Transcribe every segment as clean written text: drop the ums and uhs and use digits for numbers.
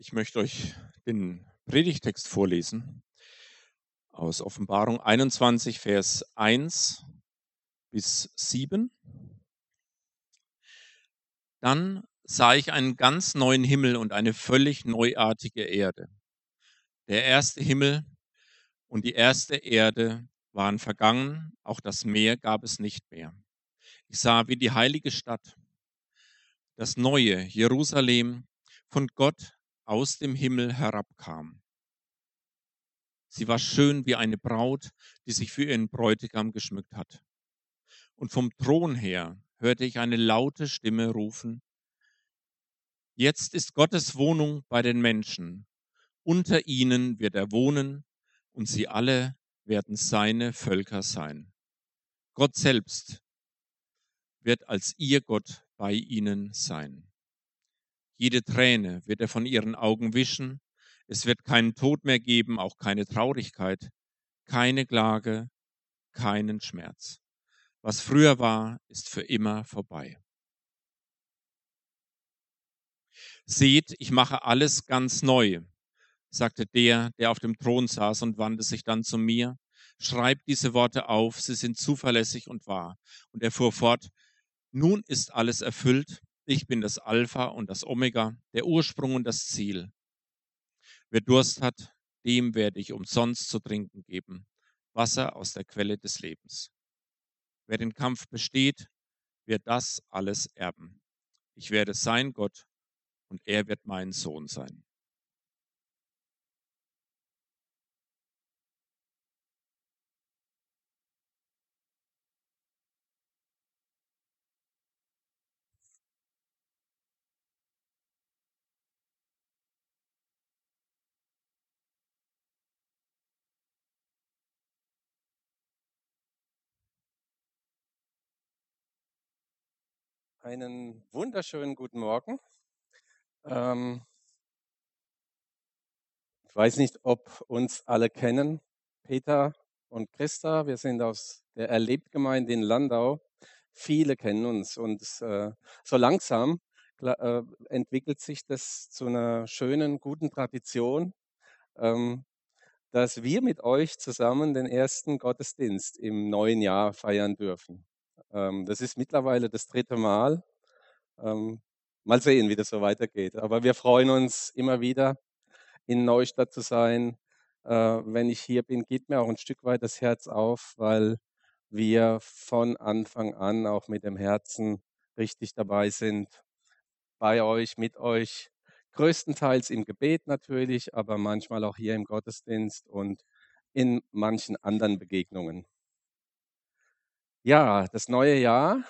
Ich möchte euch den Predigtext vorlesen aus Offenbarung 21, Vers 1 bis 7. Dann sah ich einen ganz neuen Himmel und eine völlig neuartige Erde. Der erste Himmel und die erste Erde waren vergangen, auch das Meer gab es nicht mehr. Ich sah, wie die heilige Stadt, das neue Jerusalem, von Gott aus dem Himmel herabkam. Sie war schön wie eine Braut, die sich für ihren Bräutigam geschmückt hat. Und vom Thron her hörte ich eine laute Stimme rufen: Jetzt ist Gottes Wohnung bei den Menschen. Unter ihnen wird er wohnen und sie alle werden seine Völker sein. Gott selbst wird als ihr Gott bei ihnen sein. Jede Träne wird er von ihren Augen wischen. Es wird keinen Tod mehr geben, auch keine Traurigkeit, keine Klage, keinen Schmerz. Was früher war, ist für immer vorbei. Seht, ich mache alles ganz neu, sagte der auf dem Thron saß und wandte sich dann zu mir. Schreibt diese Worte auf, sie sind zuverlässig und wahr. Und er fuhr fort: Nun ist alles erfüllt. Ich bin das Alpha und das Omega, der Ursprung und das Ziel. Wer Durst hat, dem werde ich umsonst zu trinken geben. Wasser aus der Quelle des Lebens. Wer den Kampf besteht, wird das alles erben. Ich werde sein Gott und er wird mein Sohn sein. Einen wunderschönen guten Morgen. Ähm, Ich weiß nicht, ob uns alle kennen, Peter und Christa. Wir sind aus der Erlebtgemeinde in Landau. Viele kennen uns und so langsam entwickelt sich das zu einer schönen, guten Tradition, ähm, dass wir mit euch zusammen den ersten Gottesdienst im neuen Jahr feiern dürfen. Das ist mittlerweile das dritte Mal. Ähm, Mal sehen, wie das so weitergeht. Aber wir freuen uns immer wieder, in Neustadt zu sein. Wenn ich hier bin, geht mir auch ein Stück weit das Herz auf, weil wir von Anfang an auch mit dem Herzen richtig dabei sind, bei euch, mit euch. Größtenteils im Gebet natürlich, aber manchmal auch hier im Gottesdienst und in manchen anderen Begegnungen. Ja, das neue Jahr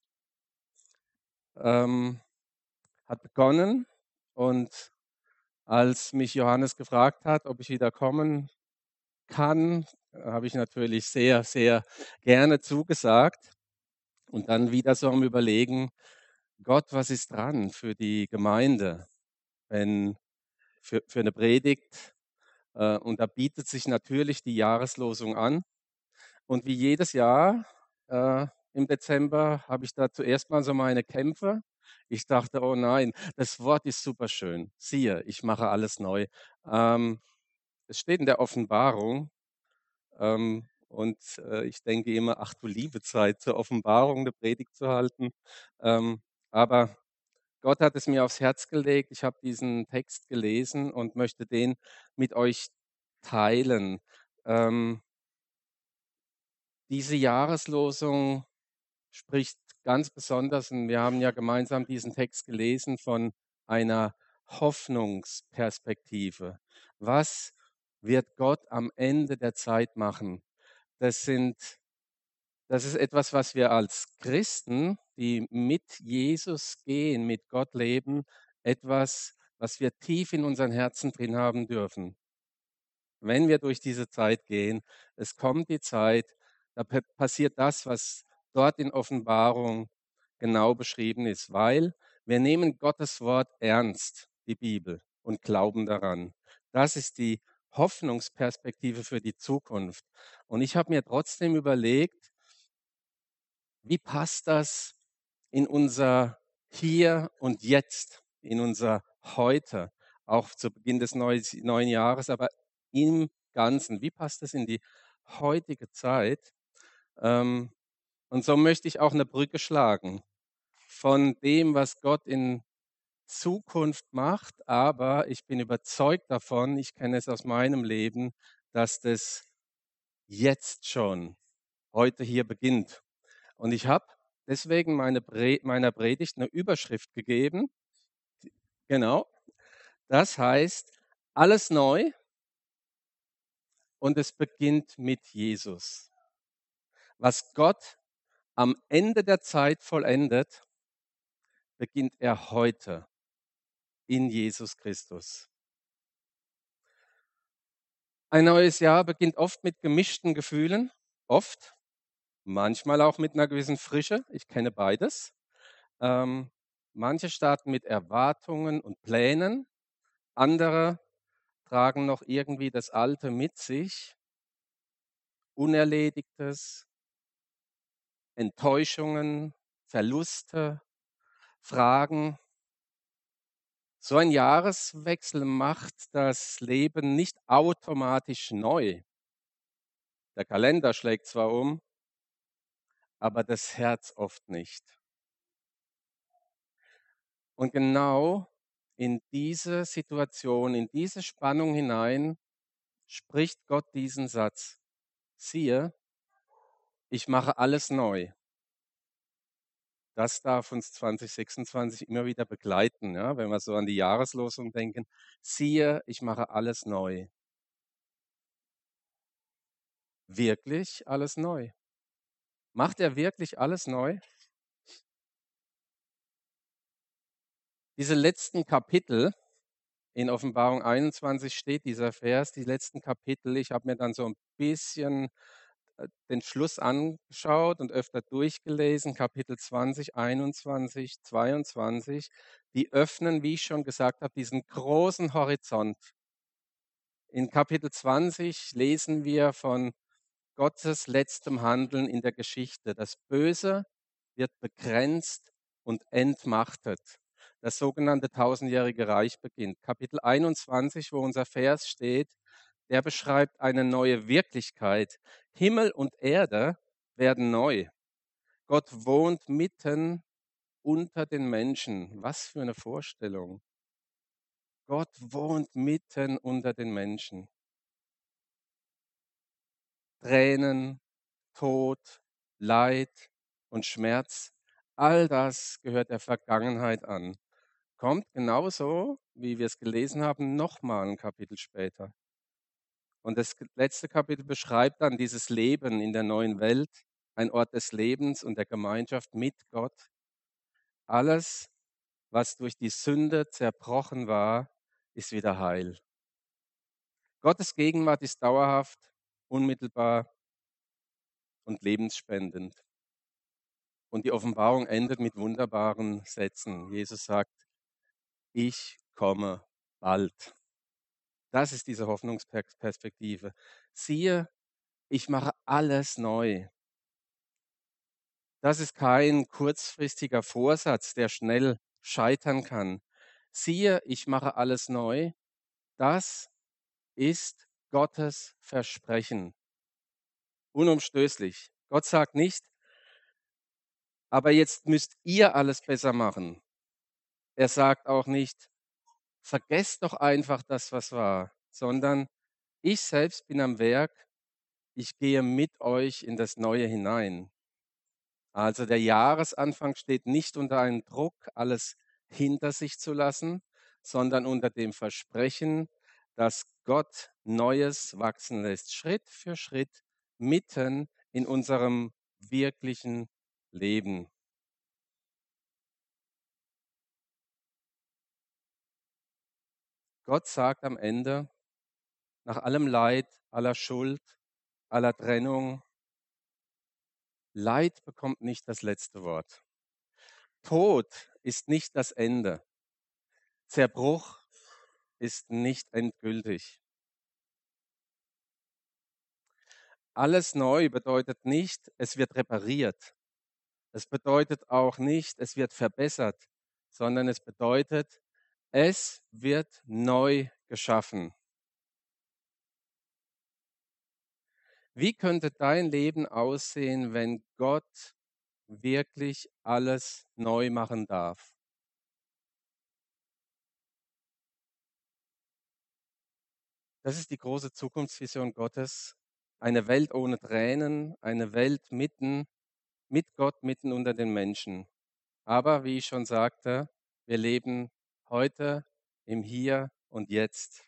ähm, hat begonnen und als mich Johannes gefragt hat, ob ich wieder kommen kann, habe ich natürlich sehr, sehr gerne zugesagt und dann wieder so am Überlegen, Gott, was ist dran für die Gemeinde, wenn für eine Predigt? Und da bietet sich natürlich die Jahreslosung an. Und wie jedes Jahr im Dezember habe ich da zuerst mal so meine Kämpfe. Ich dachte, oh nein, das Wort ist super schön. Siehe, ich mache alles neu. Ähm, Es steht in der Offenbarung. Ich denke immer, ach du liebe Zeit, zur Offenbarung eine Predigt zu halten. Aber Gott hat es mir aufs Herz gelegt. Ich habe diesen Text gelesen und möchte den mit euch teilen. Ähm, Diese Jahreslosung spricht ganz besonders, und wir haben ja gemeinsam diesen Text gelesen, von einer Hoffnungsperspektive. Was wird Gott am Ende der Zeit machen? Das sind Das ist etwas, was wir als Christen, die mit Jesus gehen, mit Gott leben, etwas, was wir tief in unseren Herzen drin haben dürfen. Wenn wir durch diese Zeit gehen, es kommt die Zeit, da passiert das, was dort in Offenbarung genau beschrieben ist, weil wir nehmen Gottes Wort ernst, die Bibel, und glauben daran. Das ist die Hoffnungsperspektive für die Zukunft. Und ich habe mir trotzdem überlegt, wie passt das in unser Hier und Jetzt, in unser Heute? auch zu Beginn des neuen Jahres, aber im Ganzen. Wie passt das in die heutige Zeit? Ähm, und so möchte ich auch eine Brücke schlagen von dem, was Gott in Zukunft macht, aber ich bin überzeugt davon, ich kenne es aus meinem Leben, dass das jetzt schon heute hier beginnt. Und ich habe deswegen meiner Predigt eine Überschrift gegeben. Genau. Das heißt, alles neu und es beginnt mit Jesus. Was Gott am Ende der Zeit vollendet, beginnt er heute in Jesus Christus. Ein neues Jahr beginnt oft mit gemischten Gefühlen, oft, manchmal auch mit einer gewissen Frische. Ich kenne beides. Ähm, manche starten mit Erwartungen und Plänen, andere tragen noch irgendwie das Alte mit sich, Unerledigtes, Enttäuschungen, Verluste, Fragen. So ein Jahreswechsel macht das Leben nicht automatisch neu. Der Kalender schlägt zwar um, aber das Herz oft nicht. Und genau in diese Situation, in diese Spannung hinein spricht Gott diesen Satz. Siehe, ich mache alles neu. Das darf uns 2026 immer wieder begleiten, ja, wenn wir so an die Jahreslosung denken. Siehe, ich mache alles neu. Wirklich alles neu? Macht er wirklich alles neu? Diese letzten Kapitel in Offenbarung 21 steht dieser Vers, die letzten Kapitel. Ich habe mir dann so ein bisschen den Schluss angeschaut und öfter durchgelesen, Kapitel 20, 21, 22. Die öffnen, wie ich schon gesagt habe, diesen großen Horizont. In Kapitel 20 lesen wir von Gottes letztem Handeln in der Geschichte. Das Böse wird begrenzt und entmachtet. Das sogenannte tausendjährige Reich beginnt. Kapitel 21, wo unser Vers steht, der beschreibt eine neue Wirklichkeit. Himmel und Erde werden neu. Gott wohnt mitten unter den Menschen. Was für eine Vorstellung. Gott wohnt mitten unter den Menschen. Tränen, Tod, Leid und Schmerz, all das gehört der Vergangenheit an. Kommt genauso, wie wir es gelesen haben, nochmal ein Kapitel später. Und das letzte Kapitel beschreibt dann dieses Leben in der neuen Welt, ein Ort des Lebens und der Gemeinschaft mit Gott. Alles, was durch die Sünde zerbrochen war, ist wieder heil. Gottes Gegenwart ist dauerhaft, unmittelbar und lebensspendend. Und die Offenbarung endet mit wunderbaren Sätzen. Jesus sagt, ich komme bald. Das ist diese Hoffnungsperspektive. Siehe, ich mache alles neu. Das ist kein kurzfristiger Vorsatz, der schnell scheitern kann. Siehe, ich mache alles neu. Das ist Gottes Versprechen. Unumstößlich. Gott sagt nicht, aber jetzt müsst ihr alles besser machen. Er sagt auch nicht, vergesst doch einfach das, was war, sondern ich selbst bin am Werk, ich gehe mit euch in das Neue hinein. Also der Jahresanfang steht nicht unter einem Druck, alles hinter sich zu lassen, sondern unter dem Versprechen, dass Gott Neues wachsen lässt, Schritt für Schritt, mitten in unserem wirklichen Leben. Gott sagt am Ende, nach allem Leid, aller Schuld, aller Trennung, Leid bekommt nicht das letzte Wort. Tod ist nicht das Ende. Zerbruch ist nicht endgültig. Alles neu bedeutet nicht, es wird repariert. Es bedeutet auch nicht, es wird verbessert, sondern es bedeutet, Es wird neu geschaffen. Wie könnte dein Leben aussehen, wenn Gott wirklich alles neu machen darf? Das ist die große Zukunftsvision Gottes. Eine Welt ohne Tränen, eine Welt mit Gott mitten unter den Menschen. Aber wie ich schon sagte, wir leben heute im Hier und Jetzt.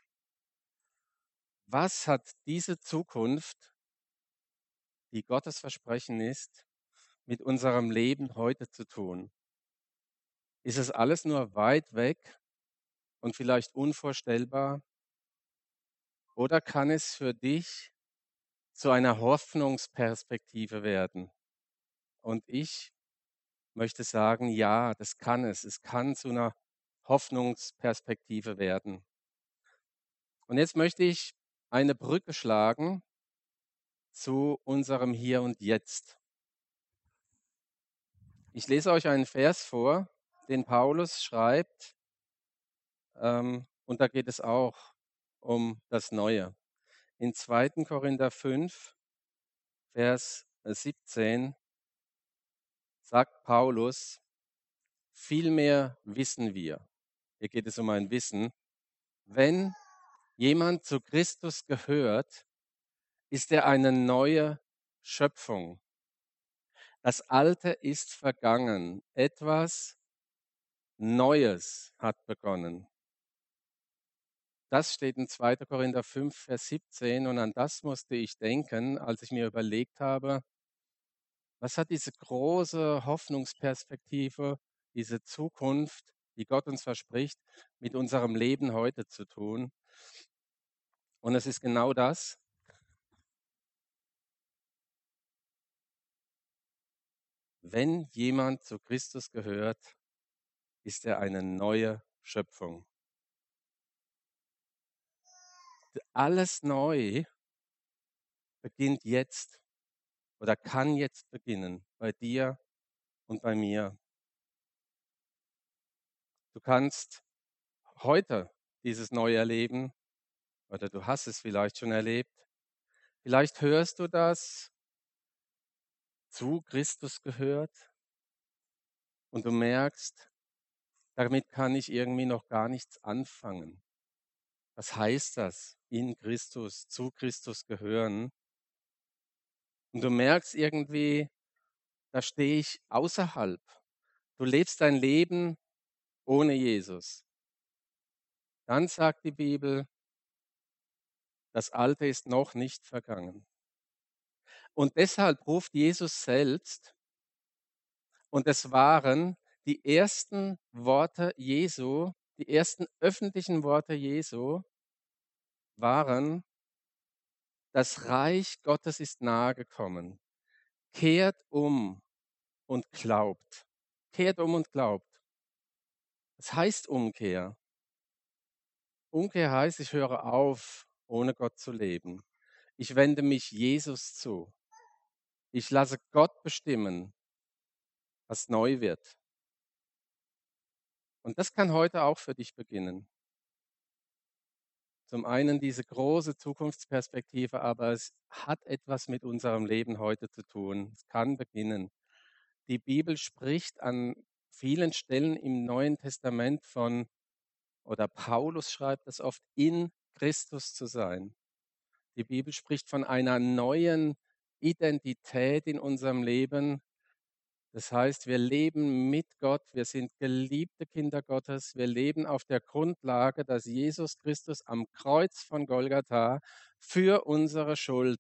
Was hat diese Zukunft, die Gottes Versprechen ist, mit unserem Leben heute zu tun? Ist es alles nur weit weg und vielleicht unvorstellbar? Oder kann es für dich zu einer Hoffnungsperspektive werden? Und ich möchte sagen, ja, das kann es. Es kann zu einer Hoffnungsperspektive werden. Und jetzt möchte ich eine Brücke schlagen zu unserem Hier und Jetzt. Ich lese euch einen Vers vor, den Paulus schreibt, und da geht es auch um das Neue. In 2. Korinther 5, Vers 17 sagt Paulus, vielmehr wissen wir, hier geht es um ein Wissen, wenn jemand zu Christus gehört, ist er eine neue Schöpfung. Das Alte ist vergangen, etwas Neues hat begonnen. Das steht in 2. Korinther 5, Vers 17 und an das musste ich denken, als ich mir überlegt habe, was hat diese große Hoffnungsperspektive, diese Zukunft, die Gott uns verspricht, mit unserem Leben heute zu tun? Und es ist genau das. Wenn jemand zu Christus gehört, ist er eine neue Schöpfung. Alles neu beginnt jetzt oder kann jetzt beginnen bei dir und bei mir. Du kannst heute dieses Neue erleben oder du hast es vielleicht schon erlebt. Vielleicht hörst du das, zu Christus gehört und du merkst, damit kann ich irgendwie noch gar nichts anfangen. Was heißt das? In Christus, zu Christus gehören. Und du merkst irgendwie, da stehe ich außerhalb. Du lebst dein Leben ohne Jesus. Dann sagt die Bibel, das Alte ist noch nicht vergangen. Und deshalb ruft Jesus selbst, und es waren die ersten Worte Jesu, die ersten öffentlichen Worte Jesu waren, das Reich Gottes ist nahe gekommen. Kehrt um und glaubt. Kehrt um und glaubt. Das heißt Umkehr. Umkehr heißt, ich höre auf, ohne Gott zu leben. Ich wende mich Jesus zu. Ich lasse Gott bestimmen, was neu wird. Und das kann heute auch für dich beginnen. Zum einen diese große Zukunftsperspektive, aber es hat etwas mit unserem Leben heute zu tun. Es kann beginnen. Die Bibel spricht an vielen Stellen im Neuen Testament von, oder Paulus schreibt es oft, in Christus zu sein. Die Bibel spricht von einer neuen Identität in unserem Leben. Das heißt, wir leben mit Gott, wir sind geliebte Kinder Gottes, wir leben auf der Grundlage, dass Jesus Christus am Kreuz von Golgatha für unsere Schuld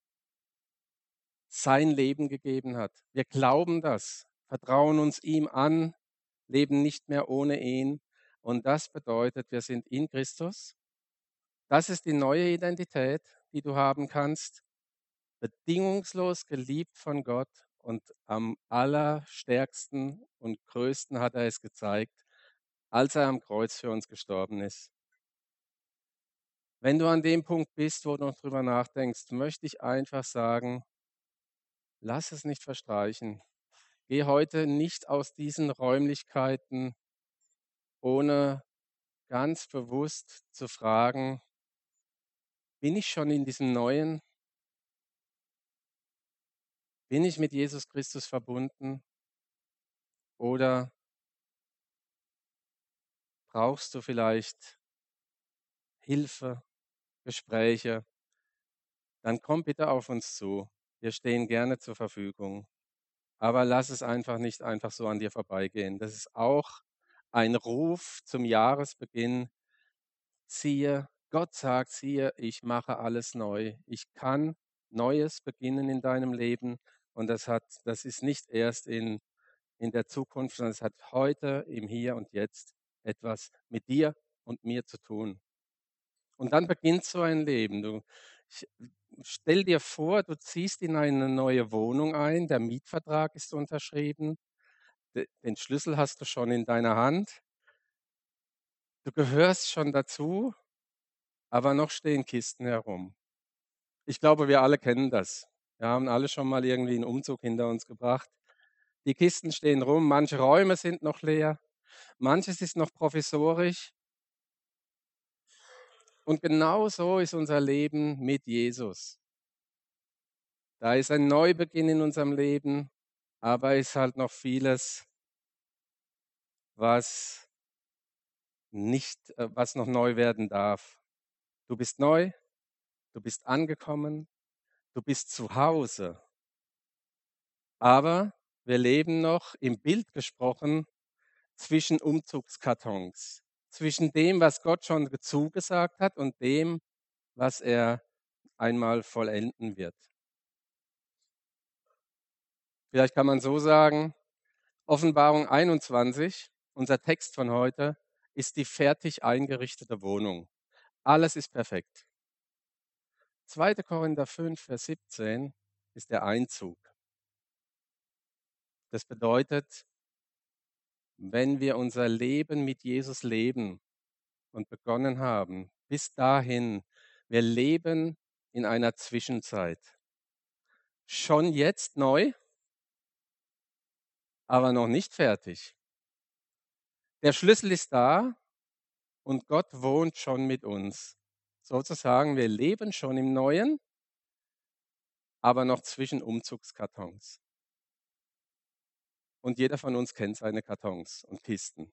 sein Leben gegeben hat. Wir glauben das, vertrauen uns ihm an, leben nicht mehr ohne ihn. Und das bedeutet, wir sind in Christus. Das ist die neue Identität, die du haben kannst. Bedingungslos geliebt von Gott und am allerstärksten und größten hat er es gezeigt, als er am Kreuz für uns gestorben ist. Wenn du an dem Punkt bist, wo du noch drüber nachdenkst, möchte ich einfach sagen, lass es nicht verstreichen. Geh heute nicht aus diesen Räumlichkeiten ohne ganz bewusst zu fragen, bin ich schon in diesem Neuen? Bin ich mit Jesus Christus verbunden? Oder brauchst du vielleicht Hilfe, Gespräche? Dann komm bitte auf uns zu. Wir stehen gerne zur Verfügung. Aber lass es einfach nicht einfach so an dir vorbeigehen. Das ist auch ein Ruf zum Jahresbeginn. Gott sagt, siehe, ich mache alles neu. Ich kann Neues beginnen in deinem Leben. Und das ist nicht erst in der Zukunft, sondern es hat heute, im Hier und Jetzt etwas mit dir und mir zu tun. Und dann beginnt so ein Leben. Ich- Stell dir vor, du ziehst in eine neue Wohnung ein, der Mietvertrag ist unterschrieben, den Schlüssel hast du schon in deiner Hand, du gehörst schon dazu, aber noch stehen Kisten herum. Ich glaube, wir alle kennen das. Wir haben alle schon mal irgendwie einen Umzug hinter uns gebracht. Die Kisten stehen rum, manche Räume sind noch leer, manches ist noch provisorisch. Und genau so ist unser Leben mit Jesus. Da ist ein Neubeginn in unserem Leben, aber ist halt noch vieles, was was noch neu werden darf. Du bist neu, du bist angekommen, du bist zu Hause. Aber wir leben noch im Bild gesprochen zwischen Umzugskartons, zwischen dem, was Gott schon zugesagt hat und dem, was er einmal vollenden wird. Vielleicht kann man so sagen, Offenbarung 21, unser Text von heute, ist die fertig eingerichtete Wohnung. Alles ist perfekt. 2. Korinther 5, Vers 17 ist der Einzug. Das bedeutet, wenn wir unser Leben mit Jesus leben und begonnen haben, bis dahin, wir leben in einer Zwischenzeit. Schon jetzt neu, aber noch nicht fertig. Der Schlüssel ist da und Gott wohnt schon mit uns. Sozusagen, wir leben schon im Neuen, aber noch zwischen Umzugskartons. Und jeder von uns kennt seine Kartons und Kisten.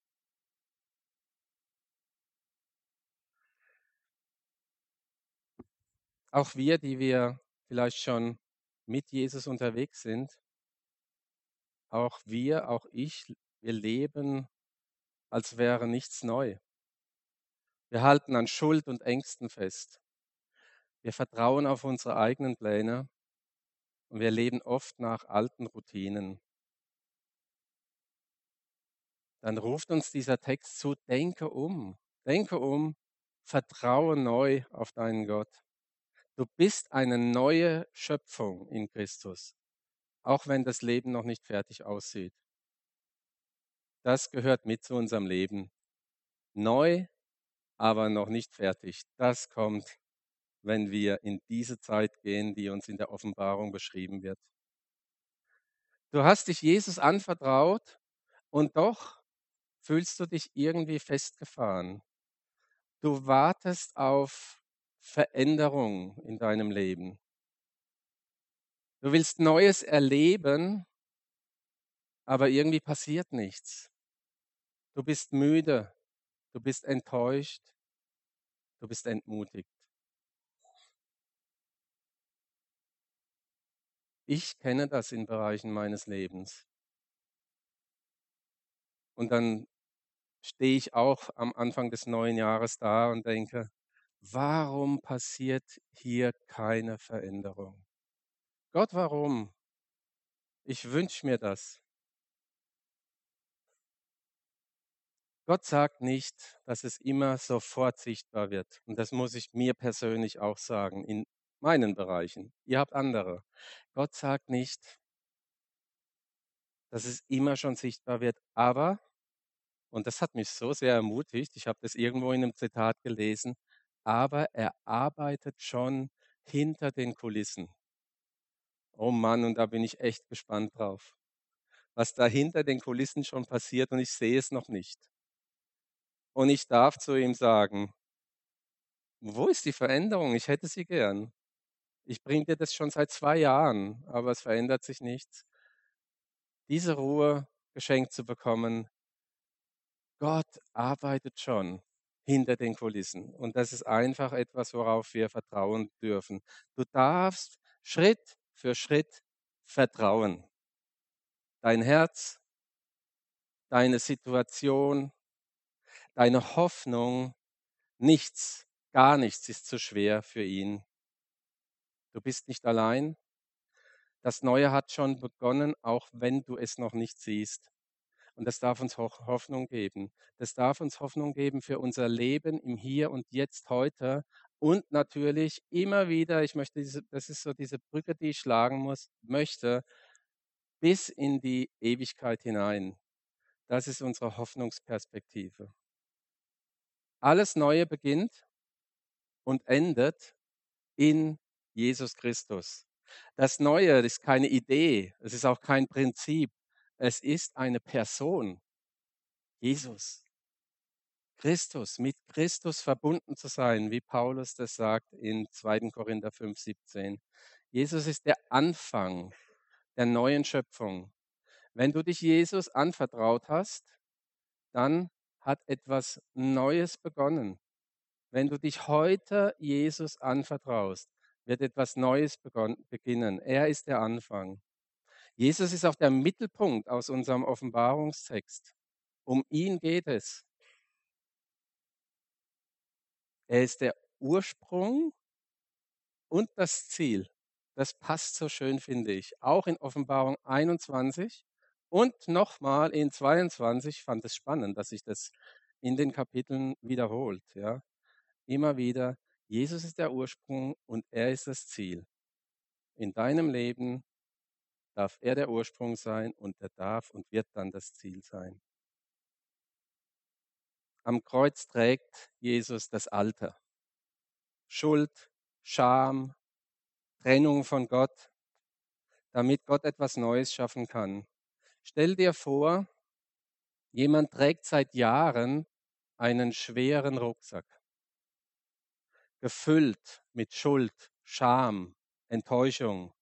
Auch wir, die wir vielleicht schon mit Jesus unterwegs sind, auch ich, wir leben, als wäre nichts neu. Wir halten an Schuld und Ängsten fest. Wir vertrauen auf unsere eigenen Pläne und wir leben oft nach alten Routinen. Dann ruft uns dieser Text zu, denke um, vertraue neu auf deinen Gott. Du bist eine neue Schöpfung in Christus, auch wenn das Leben noch nicht fertig aussieht. Das gehört mit zu unserem Leben. Neu, aber noch nicht fertig. Das kommt, wenn wir in diese Zeit gehen, die uns in der Offenbarung beschrieben wird. Du hast dich Jesus anvertraut und doch fühlst du dich irgendwie festgefahren. Du wartest auf Veränderung in deinem Leben. Du willst Neues erleben, aber irgendwie passiert nichts. Du bist müde, du bist enttäuscht, du bist entmutigt. Ich kenne das in Bereichen meines Lebens. Und dann stehe ich auch am Anfang des neuen Jahres da und denke, warum passiert hier keine Veränderung? Gott, warum? Ich wünsche mir das. Gott sagt nicht, dass es immer sofort sichtbar wird. Und das muss ich mir persönlich auch sagen, in meinen Bereichen. Ihr habt andere. Gott sagt nicht, dass es immer schon sichtbar wird, aber, und das hat mich so sehr ermutigt, ich habe das irgendwo in einem Zitat gelesen, aber er arbeitet schon hinter den Kulissen. Oh Mann, und da bin ich echt gespannt drauf, was da hinter den Kulissen schon passiert und ich sehe es noch nicht. Und ich darf zu ihm sagen: „Wo ist die Veränderung? Ich hätte sie gern. Ich bringe dir das schon seit 2 Jahren, aber es verändert sich nichts.“ Diese Ruhe geschenkt zu bekommen, Gott arbeitet schon hinter den Kulissen und das ist einfach etwas, worauf wir vertrauen dürfen. Du darfst Schritt für Schritt vertrauen. Dein Herz, deine Situation, deine Hoffnung, nichts, gar nichts ist zu schwer für ihn. Du bist nicht allein. Das Neue hat schon begonnen, auch wenn du es noch nicht siehst. Und das darf uns Hoffnung geben. Das darf uns Hoffnung geben für unser Leben im Hier und Jetzt heute. Und natürlich immer wieder, das ist so diese Brücke, die ich schlagen möchte, bis in die Ewigkeit hinein. Das ist unsere Hoffnungsperspektive. Alles Neue beginnt und endet in Jesus Christus. Das Neue ist keine Idee, es ist auch kein Prinzip, es ist eine Person, Jesus. Christus, mit Christus verbunden zu sein, wie Paulus das sagt in 2. Korinther 5,17. Jesus ist der Anfang der neuen Schöpfung. Wenn du dich Jesus anvertraut hast, dann hat etwas Neues begonnen. Wenn du dich heute Jesus anvertraust, wird etwas Neues beginnen. Er ist der Anfang. Jesus ist auch der Mittelpunkt aus unserem Offenbarungstext. Um ihn geht es. Er ist der Ursprung und das Ziel. Das passt so schön, finde ich. Auch in Offenbarung 21 und nochmal in 22 fand es spannend, dass sich das in den Kapiteln wiederholt. Ja. Immer wieder, Jesus ist der Ursprung und er ist das Ziel. In deinem Leben darf er der Ursprung sein und er darf und wird dann das Ziel sein. Am Kreuz trägt Jesus das Alter. Schuld, Scham, Trennung von Gott, damit Gott etwas Neues schaffen kann. Stell dir vor, jemand trägt seit Jahren einen schweren Rucksack, gefüllt mit Schuld, Scham, Enttäuschung.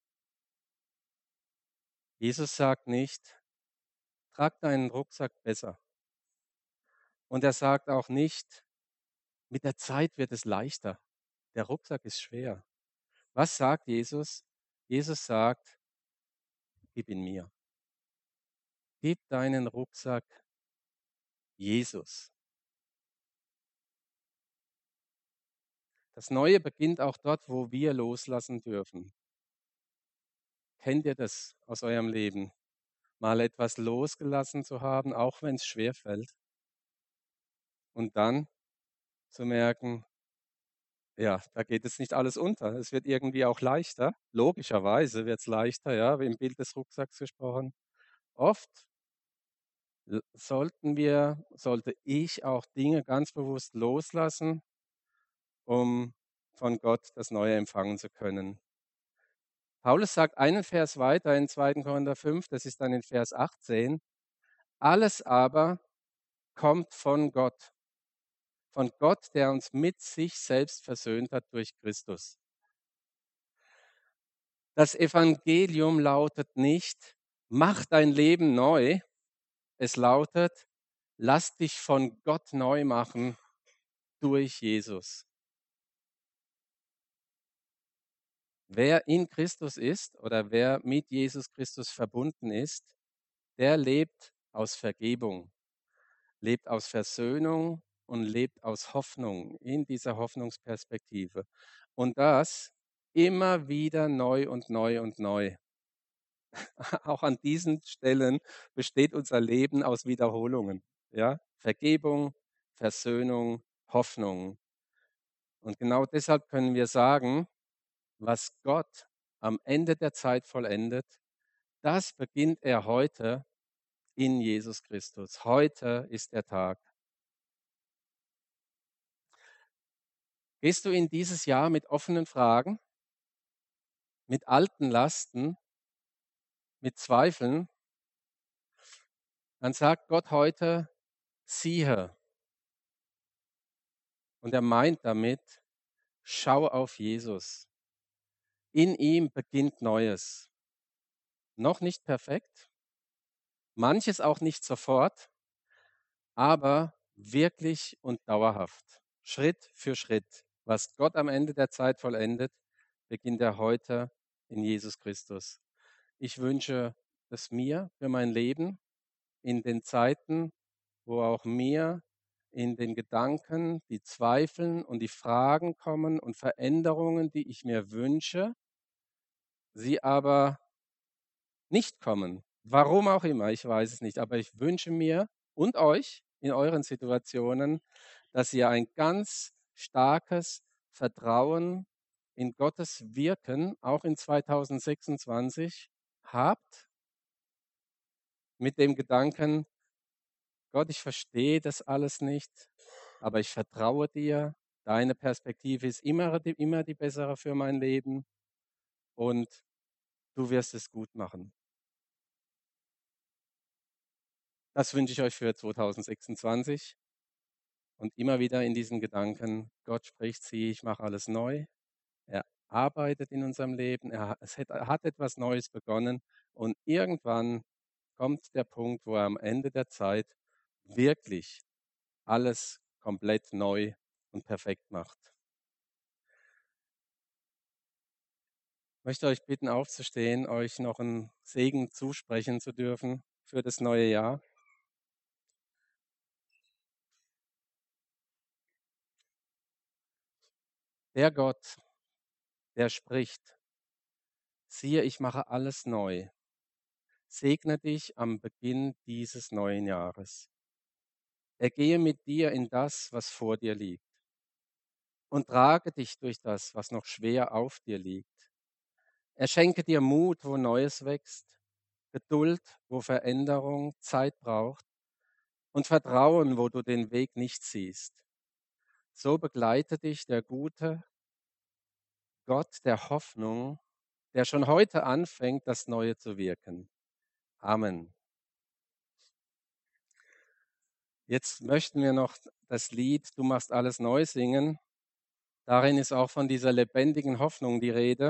Jesus sagt nicht, trag deinen Rucksack besser. Und er sagt auch nicht, mit der Zeit wird es leichter. Der Rucksack ist schwer. Was sagt Jesus? Jesus sagt, gib ihn mir. Gib deinen Rucksack Jesus. Das Neue beginnt auch dort, wo wir loslassen dürfen. Kennt ihr das aus eurem Leben? Mal etwas losgelassen zu haben, auch wenn es schwer fällt. Und dann zu merken, ja, da geht es nicht alles unter. Es wird irgendwie auch leichter. Logischerweise wird es leichter, ja, wie im Bild des Rucksacks gesprochen. Oft sollte ich auch Dinge ganz bewusst loslassen, um von Gott das Neue empfangen zu können. Paulus sagt einen Vers weiter in 2. Korinther 5, das ist dann in Vers 18, alles aber kommt von Gott, der uns mit sich selbst versöhnt hat durch Christus. Das Evangelium lautet nicht, mach dein Leben neu, es lautet, lass dich von Gott neu machen durch Jesus. Wer in Christus ist oder wer mit Jesus Christus verbunden ist, der lebt aus Vergebung, lebt aus Versöhnung und lebt aus Hoffnung in dieser Hoffnungsperspektive. Und das immer wieder neu und neu und neu. Auch an diesen Stellen besteht unser Leben aus Wiederholungen. Ja? Vergebung, Versöhnung, Hoffnung. Und genau deshalb können wir sagen, was Gott am Ende der Zeit vollendet, das beginnt er heute in Jesus Christus. Heute ist der Tag. Gehst du in dieses Jahr mit offenen Fragen, mit alten Lasten, mit Zweifeln, dann sagt Gott heute, siehe, Und er meint damit, schau auf Jesus. In ihm beginnt Neues. Noch nicht perfekt, manches auch nicht sofort, aber wirklich und dauerhaft. Schritt für Schritt. Was Gott am Ende der Zeit vollendet, beginnt er heute in Jesus Christus. Ich wünsche es mir für mein Leben in den Zeiten, wo auch mir in den Gedanken die Zweifeln und die Fragen kommen und Veränderungen, die ich mir wünsche, sie aber nicht kommen. Warum auch immer, ich weiß es nicht. Aber ich wünsche mir und euch in euren Situationen, dass ihr ein ganz starkes Vertrauen in Gottes Wirken auch in 2026 habt, mit dem Gedanken, Gott, ich verstehe das alles nicht, aber ich vertraue dir. Deine Perspektive ist immer die bessere für mein Leben und du wirst es gut machen. Das wünsche ich euch für 2026 und immer wieder in diesen Gedanken, Gott spricht sie, ich mache alles neu. Er arbeitet in unserem Leben, er hat etwas Neues begonnen und irgendwann kommt der Punkt, wo er am Ende der Zeit wirklich alles komplett neu und perfekt macht. Ich möchte euch bitten, aufzustehen, euch noch einen Segen zusprechen zu dürfen für das neue Jahr. Der Gott, der spricht, siehe, ich mache alles neu, segne dich am Beginn dieses neuen Jahres. Er gehe mit dir in das, was vor dir liegt, und trage dich durch das, was noch schwer auf dir liegt. Er schenke dir Mut, wo Neues wächst, Geduld, wo Veränderung Zeit braucht, und Vertrauen, wo du den Weg nicht siehst. So begleite dich der gute Gott der Hoffnung, der schon heute anfängt, das Neue zu wirken. Amen. Jetzt möchten wir noch das Lied Du machst alles neu singen. Darin ist auch von dieser lebendigen Hoffnung die Rede.